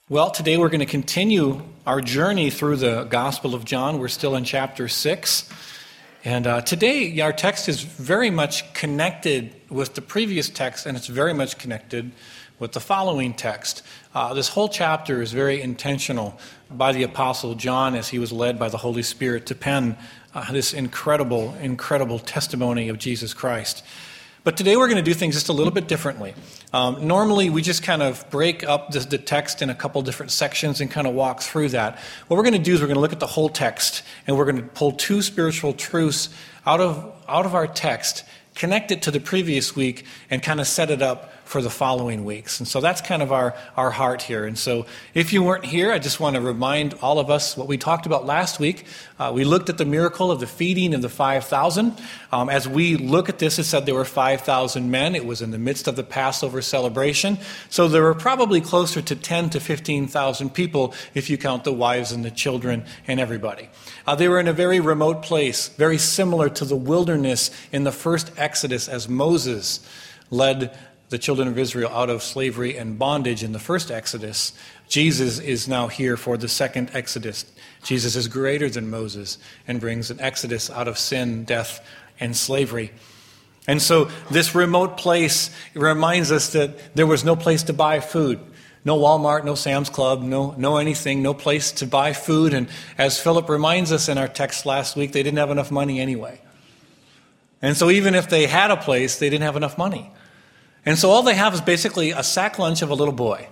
Well, today we're going to continue our journey through the Gospel of John. We're still in chapter 6. And today our text is very much connected with the previous text, and it's very much connected with the following text. This whole chapter is very intentional by the Apostle John as he was led by the Holy Spirit to pen this incredible testimony of Jesus Christ. But today we're going to do things just a little bit differently. Normally we just kind of break up the text in a couple different sections and kind of walk through that. What we're going to do is we're going to look at the whole text, and we're going to pull two spiritual truths out of our text, connect it to the previous week, and kind of set it up for the following weeks. And so that's kind of our heart here. And so if you weren't here, I just want to remind all of us what we talked about last week. We looked at the miracle of the feeding of the 5,000. As we look at this, it said there were 5,000 men. It was in the midst of the Passover celebration. So there were probably closer to 10 to 15,000 people if you count the wives and the children and everybody. They were in a very remote place, very similar to the wilderness in the first Exodus as Moses led the children of Israel out of slavery and bondage in the first Exodus. Jesus is now here for the second Exodus. Jesus is greater than Moses and brings an exodus out of sin, death, and slavery. And so this remote place reminds us that there was no place to buy food. No Walmart, no Sam's Club, no anything, no place to buy food. And as Philip reminds us in our text last week, they didn't have enough money anyway. And so even if they had a place, they didn't have enough money. And so all they have is basically a sack lunch of a little boy.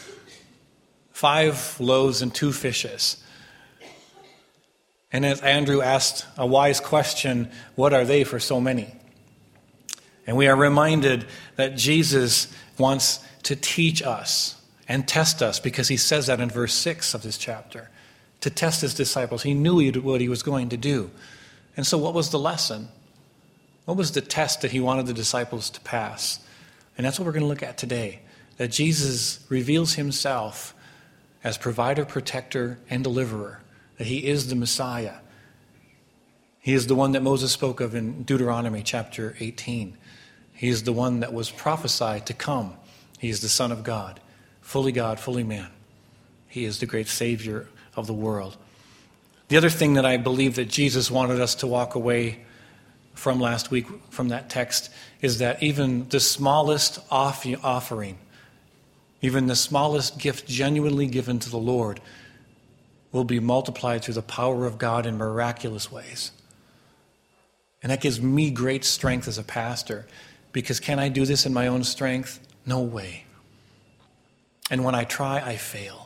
5 loaves and 2 fishes. And as Andrew asked a wise question, what are they for so many? And we are reminded that Jesus wants to teach us and test us, because he says that in verse 6 of this chapter, to test his disciples. He knew what he was going to do. And so what was the lesson? What was the test that he wanted the disciples to pass? And that's what we're going to look at today, that Jesus reveals himself as provider, protector, and deliverer, that he is the Messiah. He is the one that Moses spoke of in Deuteronomy chapter 18. He is the one that was prophesied to come. He is the Son of God, fully man. He is the great Savior of the world. The other thing that I believe that Jesus wanted us to walk away from last week, from that text, is that even the smallest offering, even the smallest gift genuinely given to the Lord, will be multiplied through the power of God in miraculous ways. And that gives me great strength as a pastor, because can I do this in my own strength? No way. And when I try, I fail.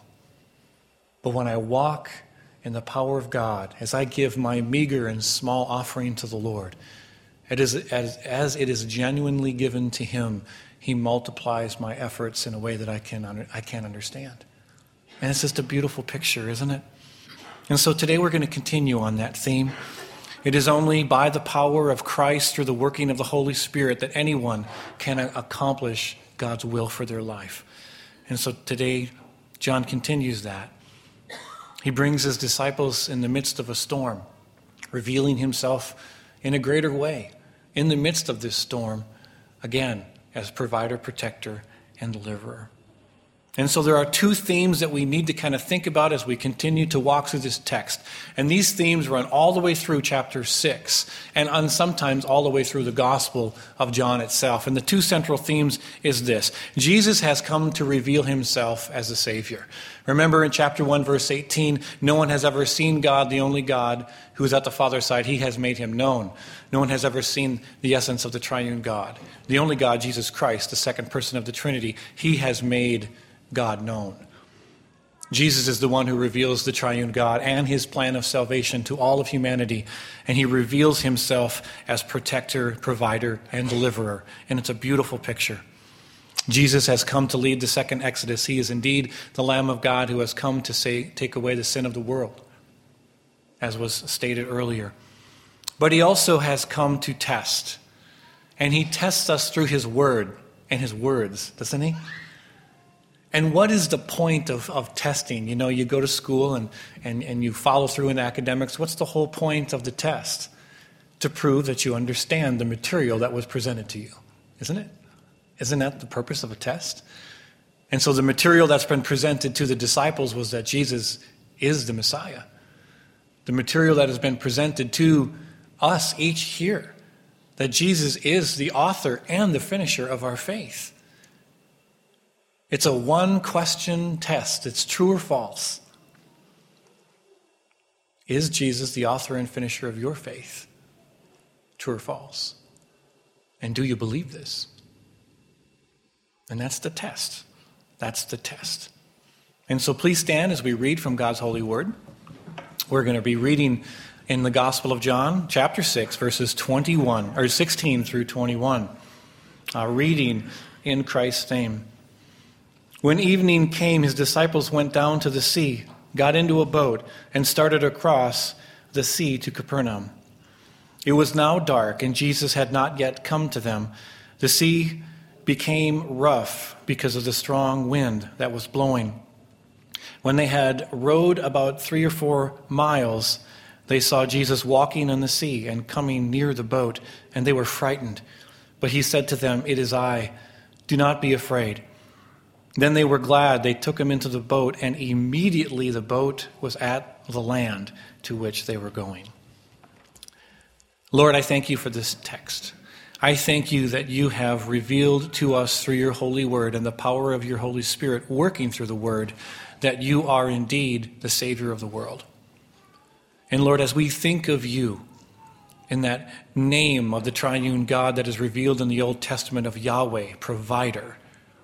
But when I walk in the power of God, as I give my meager and small offering to the Lord, as it is genuinely given to him, he multiplies my efforts in a way that I can't understand. And it's just a beautiful picture, isn't it? And so today we're going to continue on that theme. It is only by the power of Christ through the working of the Holy Spirit that anyone can accomplish God's will for their life. And so today, John continues that. He brings his disciples in the midst of a storm, revealing himself in a greater way in the midst of this storm, again, as provider, protector, and deliverer. And so there are 2 themes that we need to kind of think about as we continue to walk through this text. And these themes run all the way through chapter 6, and sometimes all the way through the Gospel of John itself. And the 2 central themes is this: Jesus has come to reveal himself as the Savior. Remember in chapter 1, verse 18, no one has ever seen God, the only God who is at the Father's side. He has made him known. No one has ever seen the essence of the triune God. The only God, Jesus Christ, the second person of the Trinity, he has made God known. Jesus is the one who reveals the triune God and his plan of salvation to all of humanity. And he reveals himself as protector, provider, and deliverer. And it's a beautiful picture. Jesus has come to lead the second Exodus. He is indeed the Lamb of God who has come to take away the sin of the world, as was stated earlier. But he also has come to test. And he tests us through his word and his words, doesn't he? And what is the point of testing? You know, you go to school and you follow through in academics. What's the whole point of the test? To prove that you understand the material that was presented to you, isn't it? Isn't that the purpose of a test? And so the material that's been presented to the disciples was that Jesus is the Messiah. The material that has been presented to us each here, that Jesus is the author and the finisher of our faith. It's a one-question test. It's true or false. Is Jesus the author and finisher of your faith? True or false? And do you believe this? And that's the test. That's the test. And so please stand as we read from God's holy word. We're going to be reading in the Gospel of John, chapter 6, verses 16 through 21. Reading in Christ's name. When evening came, his disciples went down to the sea, got into a boat, and started across the sea to Capernaum. It was now dark, and Jesus had not yet come to them. The sea became rough because of the strong wind that was blowing. When they had rowed about 3 or 4 miles, they saw Jesus walking on the sea and coming near the boat, and they were frightened. But he said to them, "It is I. Do not be afraid." Then they were glad. They took him into the boat, and immediately the boat was at the land to which they were going. Lord, I thank you for this text. I thank you that you have revealed to us through your holy word and the power of your Holy Spirit working through the word that you are indeed the Savior of the world. And Lord, as we think of you in that name of the triune God that is revealed in the Old Testament of Yahweh, provider,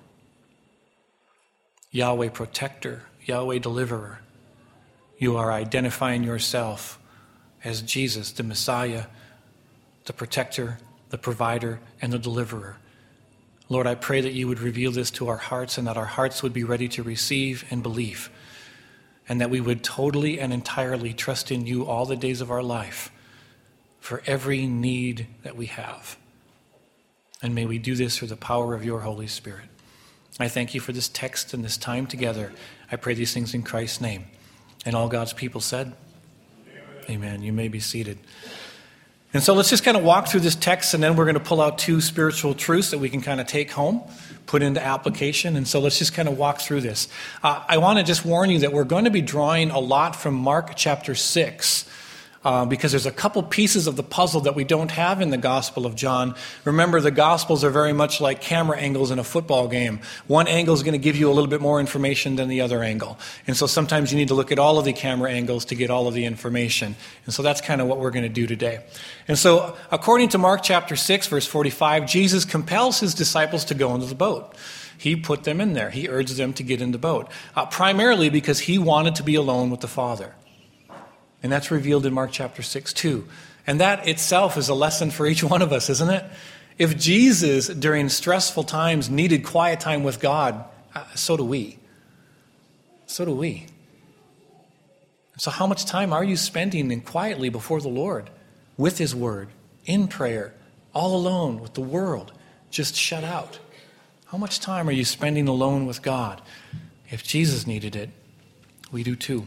Yahweh protector, Yahweh deliverer, you are identifying yourself as Jesus, the Messiah, the protector, the provider, and the deliverer. Lord, I pray that you would reveal this to our hearts and that our hearts would be ready to receive and believe, and that we would totally and entirely trust in you all the days of our life for every need that we have. And may we do this through the power of your Holy Spirit. I thank you for this text and this time together. I pray these things in Christ's name. And all God's people said, Amen. You may be seated. And so let's just kind of walk through this text, and then we're going to pull out 2 spiritual truths that we can kind of take home, put into application. And so let's just kind of walk through this. I want to just warn you that we're going to be drawing a lot from Mark chapter 6. Because there's a couple pieces of the puzzle that we don't have in the Gospel of John. Remember, the Gospels are very much like camera angles in a football game. One angle is going to give you a little bit more information than the other angle. And so sometimes you need to look at all of the camera angles to get all of the information. And so that's kind of what we're going to do today. And so according to Mark chapter 6, verse 45, Jesus compels his disciples to go into the boat. He put them in there. He urged them to get in the boat, primarily because he wanted to be alone with the Father. And that's revealed in Mark chapter 6 too. And that itself is a lesson for each one of us, isn't it? If Jesus, during stressful times, needed quiet time with God, so do we. So do we. So how much time are you spending quietly before the Lord, with his word, in prayer, all alone with the world, just shut out? How much time are you spending alone with God? If Jesus needed it, we do too.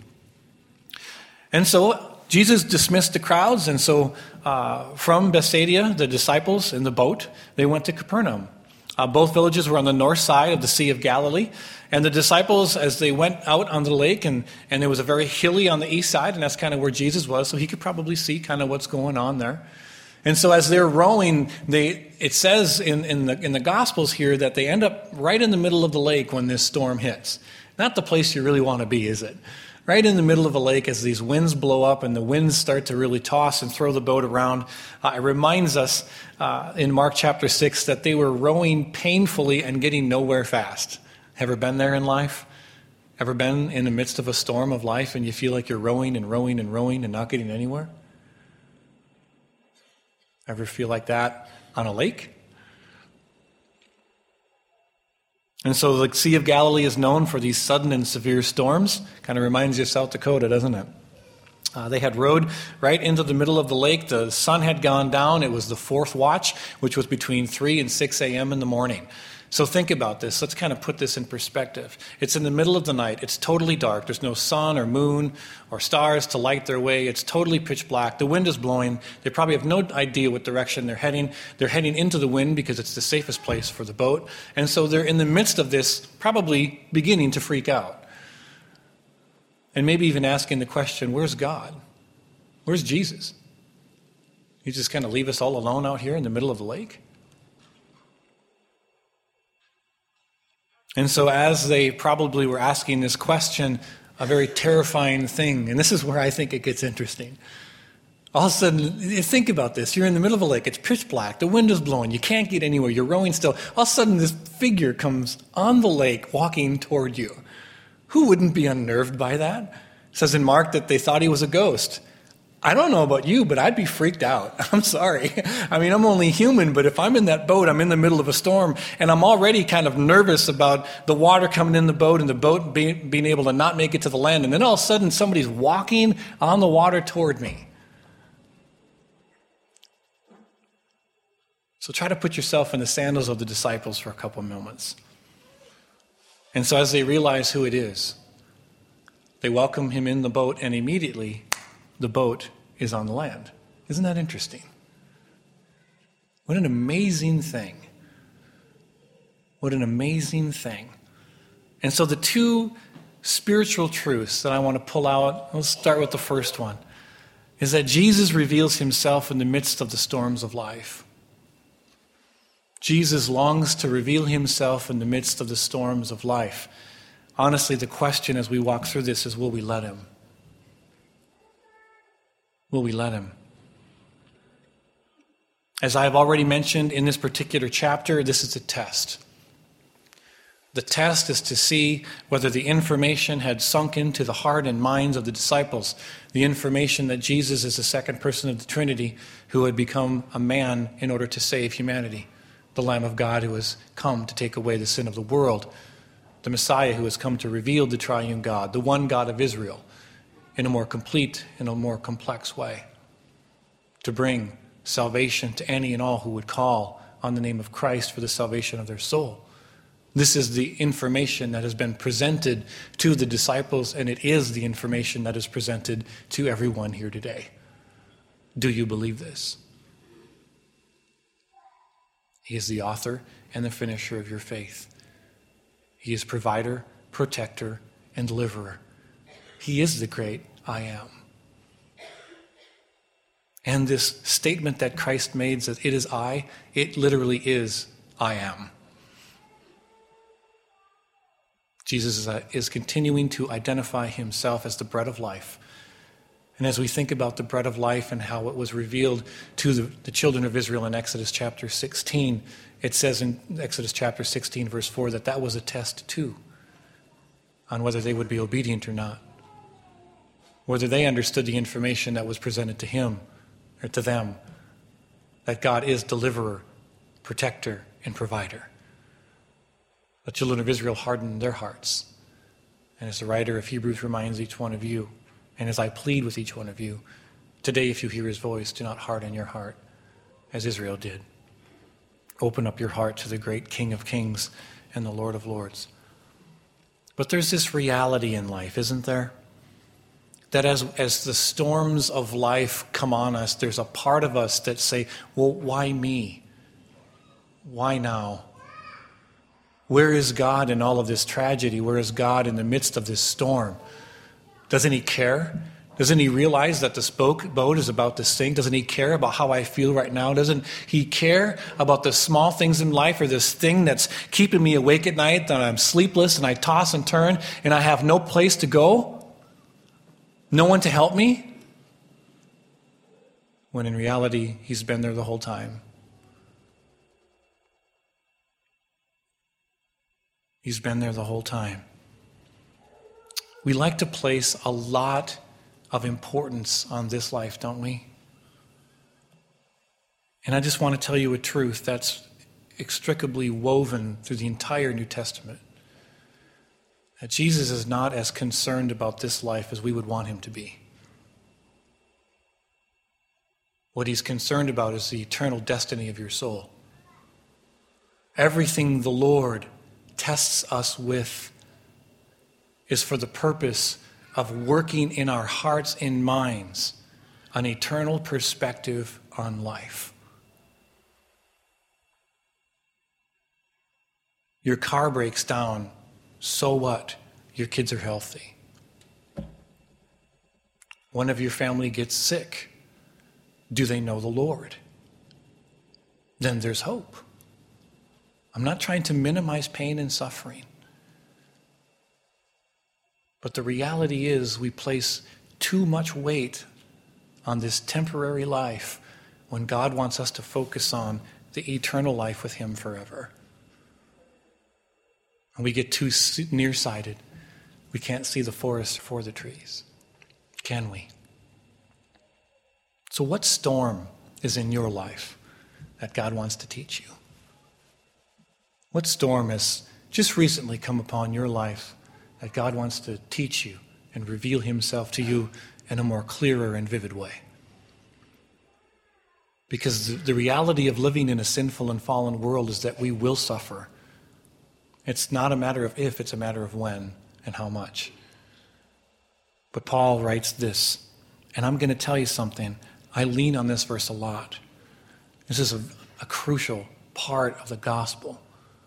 And so Jesus dismissed the crowds, and so from Bethsaida, the disciples in the boat, they went to Capernaum. Both villages were on the north side of the Sea of Galilee, and the disciples, as they went out on the lake, and it was a very hilly on the east side, and that's kind of where Jesus was, so he could probably see kind of what's going on there. And so as they're rowing, it says in the Gospels here that they end up right in the middle of the lake when this storm hits. Not the place you really want to be, is it? Right in the middle of a lake as these winds blow up and the winds start to really toss and throw the boat around. It reminds us in Mark chapter 6 that they were rowing painfully and getting nowhere fast. Ever been there in life? Ever been in the midst of a storm of life and you feel like you're rowing and rowing and rowing and not getting anywhere? Ever feel like that on a lake? And so the Sea of Galilee is known for these sudden and severe storms. Kind of reminds you of South Dakota, doesn't it? They had rowed right into the middle of the lake. The sun had gone down. It was the 4th watch, which was between 3 and 6 a.m. in the morning. So think about this. Let's kind of put this in perspective. It's in the middle of the night. It's totally dark. There's no sun or moon or stars to light their way. It's totally pitch black. The wind is blowing. They probably have no idea what direction they're heading. They're heading into the wind because it's the safest place for the boat. And so they're in the midst of this, probably beginning to freak out. And maybe even asking the question, where's God? Where's Jesus? You just kind of leave us all alone out here in the middle of the lake? And so as they probably were asking this question, a very terrifying thing, and this is where I think it gets interesting. All of a sudden, think about this. You're in the middle of a lake. It's pitch black. The wind is blowing. You can't get anywhere. You're rowing still. All of a sudden, this figure comes on the lake walking toward you. Who wouldn't be unnerved by that? It says in Mark that they thought he was a ghost. I don't know about you, but I'd be freaked out. I'm sorry. I mean, I'm only human, but if I'm in that boat, I'm in the middle of a storm, and I'm already kind of nervous about the water coming in the boat and the boat being able to not make it to the land, and then all of a sudden somebody's walking on the water toward me. So try to put yourself in the sandals of the disciples for a couple of moments. And so as they realize who it is, they welcome him in the boat, and immediately the boat is on the land. Isn't that interesting? What an amazing thing. What an amazing thing. And so the two spiritual truths that I want to pull out, let's start with the first one, is that Jesus reveals himself in the midst of the storms of life. Jesus longs to reveal himself in the midst of the storms of life. Honestly, the question as we walk through this is, will we let him? Will we let him? As I have already mentioned in this particular chapter, this is a test. The test is to see whether the information had sunk into the heart and minds of the disciples, the information that Jesus is the second person of the Trinity who had become a man in order to save humanity, the Lamb of God who has come to take away the sin of the world, the Messiah who has come to reveal the triune God, the one God of Israel, in a more complete, in a more complex way, to bring salvation to any and all who would call on the name of Christ for the salvation of their soul. This is the information that has been presented to the disciples, and it is the information that is presented to everyone here today. Do you believe this? He is the author and the finisher of your faith. He is provider, protector, and deliverer. He is the great I am. And this statement that Christ made that it is I, it literally is I am. Jesus is continuing to identify himself as the bread of life. And as we think about the bread of life and how it was revealed to the children of Israel in Exodus chapter 16, it says in Exodus chapter 16, verse 4, that was a test too on whether they would be obedient or not, whether they understood the information that was presented to him or to them, that God is deliverer, protector, and provider. The children of Israel hardened their hearts. And as the writer of Hebrews reminds each one of you, and as I plead with each one of you, today if you hear his voice, do not harden your heart as Israel did. Open up your heart to the great King of Kings and the Lord of Lords. But there's this reality in life, isn't there? That as the storms of life come on us, there's a part of us that say, well, why me? Why now? Where is God in all of this tragedy? Where is God in the midst of this storm? Doesn't he care? Doesn't he realize that this boat is about to sink? Doesn't he care about how I feel right now? Doesn't he care about the small things in life or this thing that's keeping me awake at night, that I'm sleepless and I toss and turn and I have no place to go? No one to help me? When in reality, he's been there the whole time. He's been there the whole time. We like to place a lot of importance on this life, don't we? And I just want to tell you a truth that's inextricably woven through the entire New Testament. That Jesus is not as concerned about this life as we would want him to be. What he's concerned about is the eternal destiny of your soul. Everything the Lord tests us with is for the purpose of working in our hearts and minds an eternal perspective on life. Your car breaks down, so what? Your kids are healthy. One of your family gets sick. Do they know the Lord? Then there's hope. I'm not trying to minimize pain and suffering. But the reality is we place too much weight on this temporary life when God wants us to focus on the eternal life with Him forever. And we get too nearsighted. We can't see the forest for the trees. Can we? So what storm is in your life that God wants to teach you? What storm has just recently come upon your life that God wants to teach you and reveal Himself to you in a more clearer and vivid way? Because the reality of living in a sinful and fallen world is that we will suffer. It's not a matter of if, it's a matter of when and how much. But Paul writes this, and I'm going to tell you something. I lean on this verse a lot. This is a crucial part of the gospel.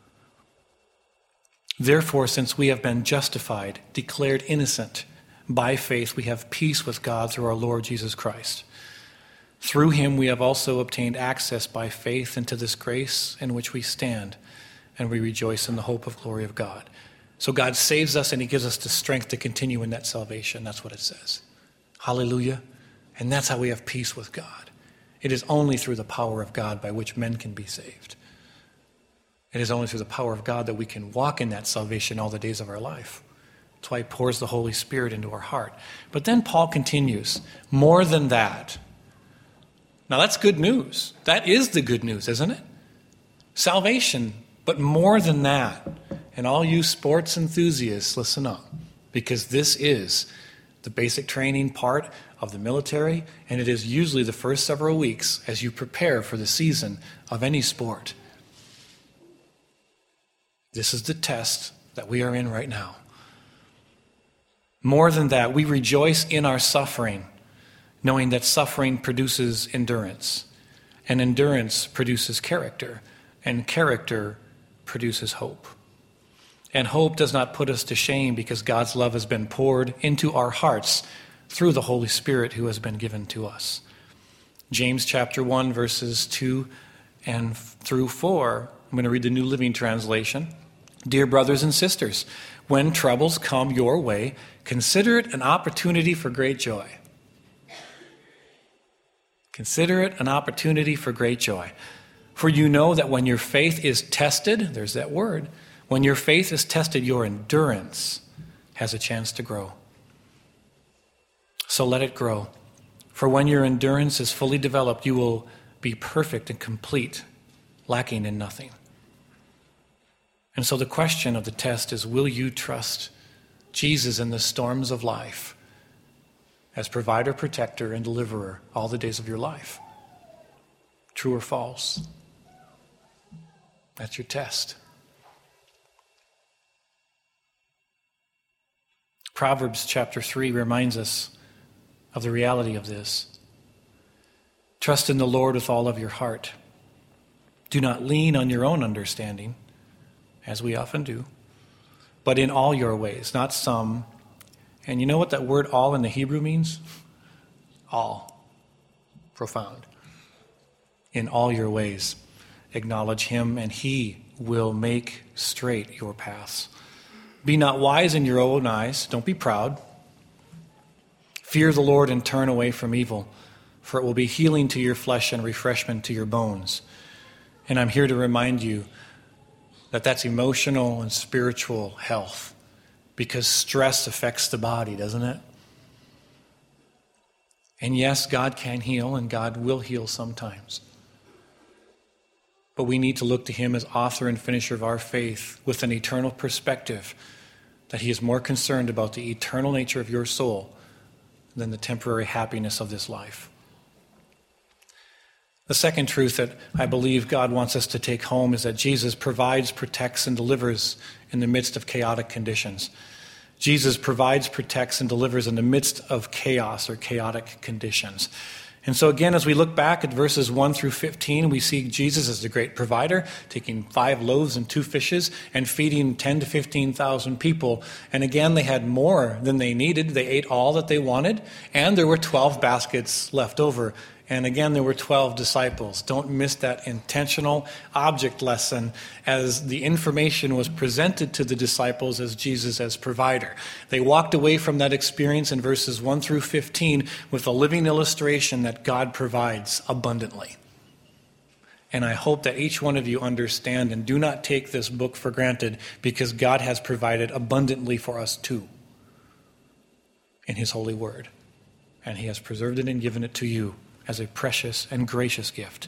Therefore, since we have been justified, declared innocent by faith, we have peace with God through our Lord Jesus Christ. Through Him we have also obtained access by faith into this grace in which we stand, and we rejoice in the hope of glory of God. So God saves us and He gives us the strength to continue in that salvation. That's what it says. Hallelujah. And that's how we have peace with God. It is only through the power of God by which men can be saved. It is only through the power of God that we can walk in that salvation all the days of our life. That's why He pours the Holy Spirit into our heart. But then Paul continues, more than that. Now that's good news. That is the good news, isn't it? Salvation, but more than that. And all you sports enthusiasts, listen up, because this is the basic training part of the military, and it is usually the first several weeks as you prepare for the season of any sport. This is the test that we are in right now. More than that, we rejoice in our suffering, knowing that suffering produces endurance, and endurance produces character, and character produces hope. And hope does not put us to shame because God's love has been poured into our hearts through the Holy Spirit who has been given to us. James chapter 1, verses 2 and through 4. I'm going to read the New Living Translation. Dear brothers and sisters, when troubles come your way, consider it an opportunity for great joy. Consider it an opportunity for great joy. For you know that when your faith is tested, there's that word, when your faith is tested, your endurance has a chance to grow. So let it grow. For when your endurance is fully developed, you will be perfect and complete, lacking in nothing. And so the question of the test is, will you trust Jesus in the storms of life as provider, protector, and deliverer all the days of your life? True or false? That's your test. Proverbs chapter 3 reminds us of the reality of this. Trust in the Lord with all of your heart. Do not lean on your own understanding, as we often do, but in all your ways, not some. And you know what that word all in the Hebrew means? All. Profound. In all your ways, acknowledge Him, and He will make straight your paths. Be not wise in your own eyes. Don't be proud. Fear the Lord and turn away from evil, for it will be healing to your flesh and refreshment to your bones. And I'm here to remind you that that's emotional and spiritual health, because stress affects the body, doesn't it? And yes, God can heal, and God will heal sometimes. But we need to look to Him as author and finisher of our faith with an eternal perspective, that He is more concerned about the eternal nature of your soul than the temporary happiness of this life. The second truth that I believe God wants us to take home is that Jesus provides, protects, and delivers in the midst of chaotic conditions. Jesus provides, protects, and delivers in the midst of chaos or chaotic conditions. And so again, as we look back at verses 1 through 15, we see Jesus as the great provider, taking 5 loaves and 2 fishes and feeding 10 to 15,000 people. And again, they had more than they needed. They ate all that they wanted, and there were 12 baskets left over. And again, there were 12 disciples. Don't miss that intentional object lesson as the information was presented to the disciples as Jesus as provider. They walked away from that experience in verses 1 through 15 with a living illustration that God provides abundantly. And I hope that each one of you understand and do not take this book for granted, because God has provided abundantly for us too in His holy word. And He has preserved it and given it to you as a precious and gracious gift.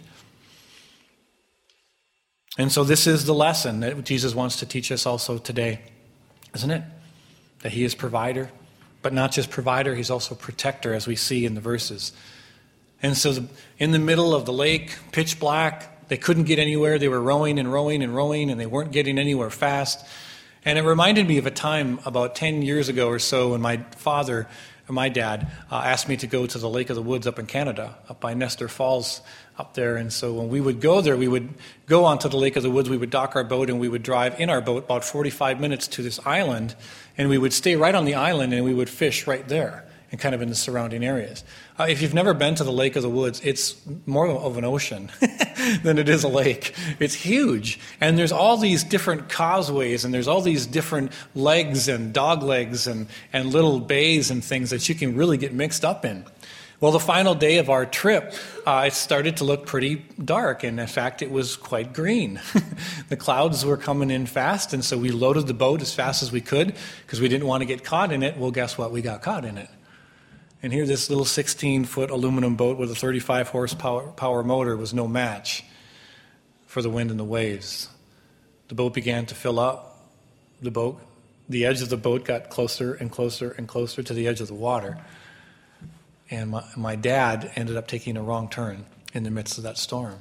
And so this is the lesson that Jesus wants to teach us also today, isn't it? That He is provider, but not just provider, He's also protector, as we see in the verses. And so in the middle of the lake, pitch black, they couldn't get anywhere. They were rowing and rowing and rowing, and they weren't getting anywhere fast. And it reminded me of a time about 10 years ago or so when my dad asked me to go to the Lake of the Woods up in Canada, up by Nestor Falls up there. And so when we would go there, we would go onto the Lake of the Woods, we would dock our boat, and we would drive in our boat about 45 minutes to this island, and we would stay right on the island, and we would fish right there and kind of in the surrounding areas. If you've never been to the Lake of the Woods, it's more of an ocean than it is a lake. It's huge. And there's all these different causeways, and there's all these different legs and dog legs and little bays and things that you can really get mixed up in. Well, the final day of our trip, it started to look pretty dark, and in fact, it was quite green. The clouds were coming in fast, and so we loaded the boat as fast as we could because we didn't want to get caught in it. Well, guess what? We got caught in it. And here, this little 16-foot aluminum boat with a 35 horsepower motor was no match for the wind and the waves. The boat began to fill up. The edge of the boat got closer and closer and closer to the edge of the water. And my dad ended up taking a wrong turn in the midst of that storm.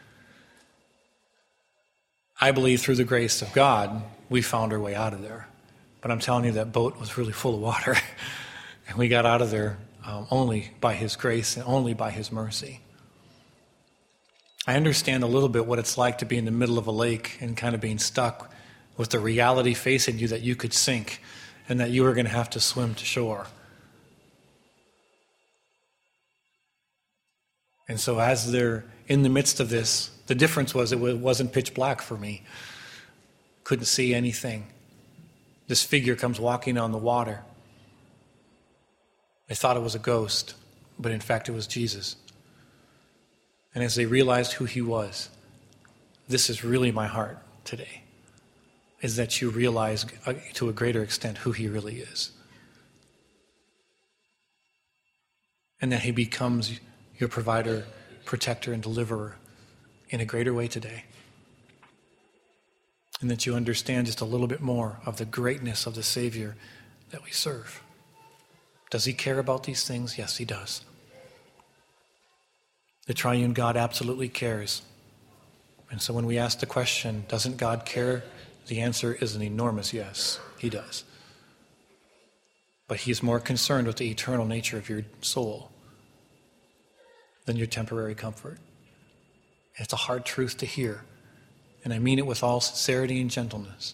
I believe through the grace of God, we found our way out of there. But I'm telling you, that boat was really full of water. And we got out of there only by His grace and only by His mercy. I understand a little bit what it's like to be in the middle of a lake and kind of being stuck with the reality facing you that you could sink and that you were going to have to swim to shore. And so as they're in the midst of this, the difference was it wasn't pitch black for me. Couldn't see anything. This figure comes walking on the water. They thought it was a ghost, but in fact it was Jesus. And as they realized who He was, this is really my heart today, is that you realize to a greater extent who He really is. And that He becomes your provider, protector, and deliverer in a greater way today. And that you understand just a little bit more of the greatness of the Savior that we serve. Does He care about these things? Yes, He does. The triune God absolutely cares. And so when we ask the question, doesn't God care? The answer is an enormous yes, He does. But He's more concerned with the eternal nature of your soul than your temporary comfort. It's a hard truth to hear, and I mean it with all sincerity and gentleness.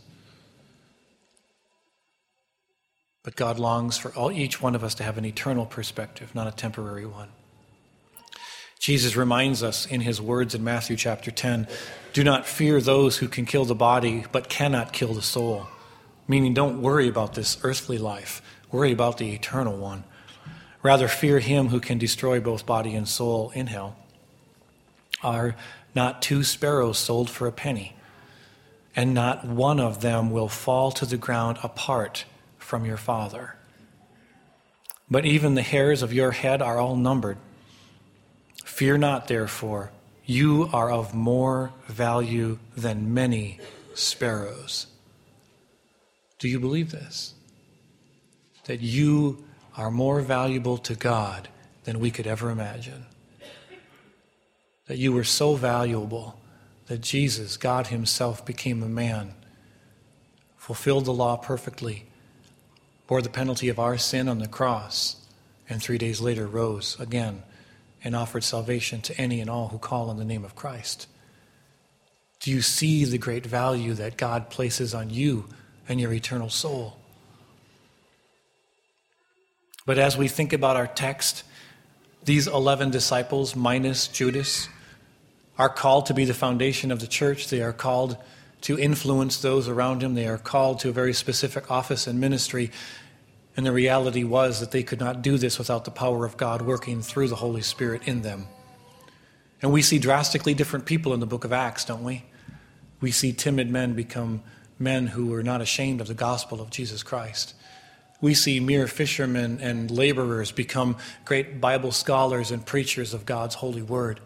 But God longs for each one of us to have an eternal perspective, not a temporary one. Jesus reminds us in His words in Matthew chapter 10, do not fear those who can kill the body but cannot kill the soul. Meaning, don't worry about this earthly life. Worry about the eternal one. Rather, fear Him who can destroy both body and soul in hell. Are not 2 sparrows sold for a penny? And not one of them will fall to the ground apart from your Father. But even the hairs of your head are all numbered. Fear not, therefore, you are of more value than many sparrows. Do you believe this? That you are more valuable to God than we could ever imagine. that you were so valuable that Jesus, God himself, became a man, fulfilled the law perfectly, bore the penalty of our sin on the cross, and 3 days later rose again and offered salvation to any and all who call on the name of Christ. Do you see the great value that God places on you and your eternal soul? But as we think about our text, these 11 disciples, minus Judas, are called to be the foundation of the church. They are called to influence those around him. They are called to a very specific office and ministry. And the reality was that they could not do this without the power of God working through the Holy Spirit in them. And we see drastically different people in the book of Acts, don't we? We see timid men become men who were not ashamed of the gospel of Jesus Christ. We see mere fishermen and laborers become great Bible scholars and preachers of God's holy word.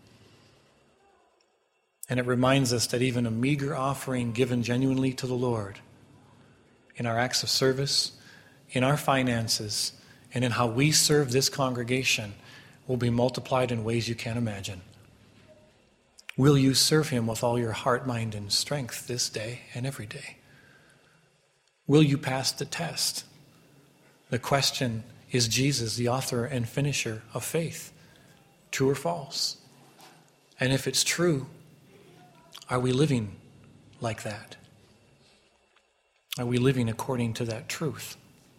And it reminds us that even a meager offering given genuinely to the Lord in our acts of service, in our finances, and in how we serve this congregation will be multiplied in ways you can't imagine. Will you serve him with all your heart, mind, and strength this day and every day? Will you pass the test? The question, is Jesus the author and finisher of faith? True or false? And if it's true, are we living like that? Are we living according to that truth?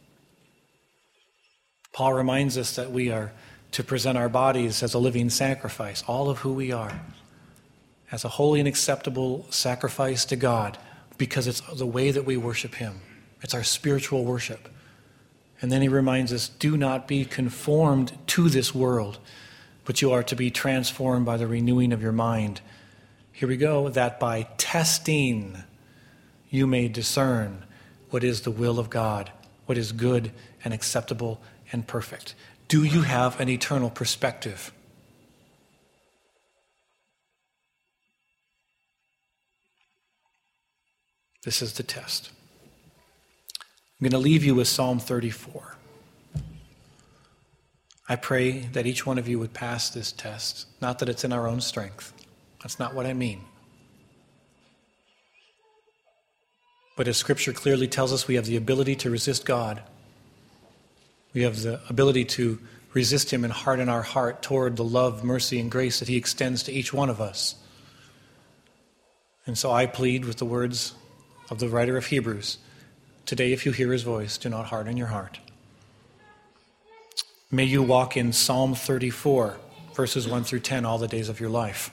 Paul reminds us that we are to present our bodies as a living sacrifice, all of who we are, as a holy and acceptable sacrifice to God, because it's the way that we worship him. It's our spiritual worship. And then he reminds us, do not be conformed to this world, but you are to be transformed by the renewing of your mind. Here we go, that by testing you may discern what is the will of God, what is good and acceptable and perfect. Do you have an eternal perspective? This is the test. I'm going to leave you with Psalm 34. I pray that each one of you would pass this test, not that it's in our own strength. That's not what I mean. But as Scripture clearly tells us, we have the ability to resist God. We have the ability to resist him and harden our heart toward the love, mercy, and grace that he extends to each one of us. And so I plead with the words of the writer of Hebrews, today if you hear his voice, do not harden your heart. May you walk in Psalm 34, verses 1 through 10, all the days of your life.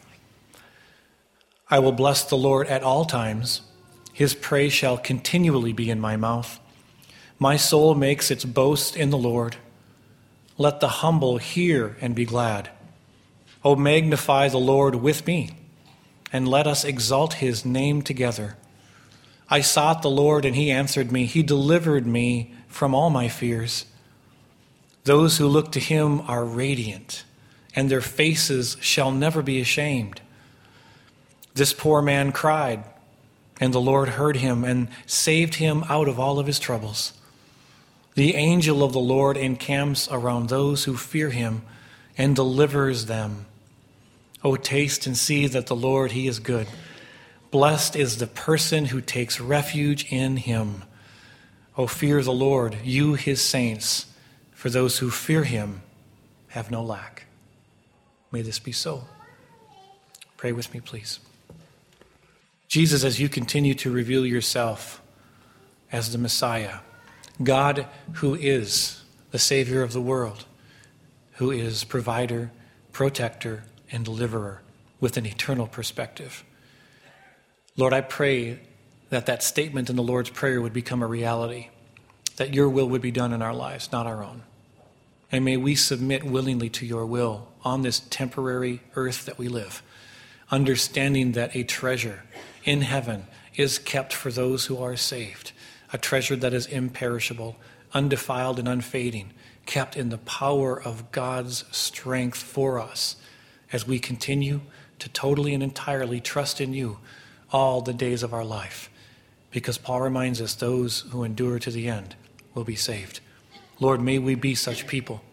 I will bless the Lord at all times. His praise shall continually be in my mouth. My soul makes its boast in the Lord. Let the humble hear and be glad. O magnify the Lord with me, and let us exalt his name together. I sought the Lord, and he answered me. He delivered me from all my fears. Those who look to him are radiant, and their faces shall never be ashamed. This poor man cried, and the Lord heard him and saved him out of all of his troubles. The angel of the Lord encamps around those who fear him and delivers them. O taste and see that the Lord, he is good. Blessed is the person who takes refuge in him. O fear the Lord, you his saints, for those who fear him have no lack. May this be so. Pray with me, please. Jesus, as you continue to reveal yourself as the Messiah, God who is the Savior of the world, who is provider, protector, and deliverer with an eternal perspective. Lord, I pray that that statement in the Lord's Prayer would become a reality, that your will would be done in our lives, not our own. And may we submit willingly to your will on this temporary earth that we live, understanding that a treasure in heaven is kept for those who are saved, a treasure that is imperishable, undefiled and unfading, kept in the power of God's strength for us as we continue to totally and entirely trust in you all the days of our life. Because Paul reminds us, those who endure to the end will be saved. Lord, may we be such people.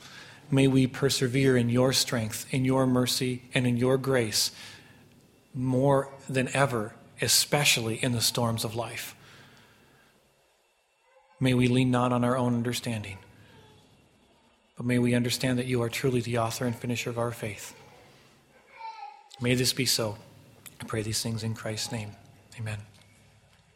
may we persevere in your strength, in your mercy, and in your grace more than ever, especially in the storms of life. May we lean not on our own understanding, but may we understand that you are truly the author and finisher of our faith. May this be so. I pray these things in Christ's name. Amen.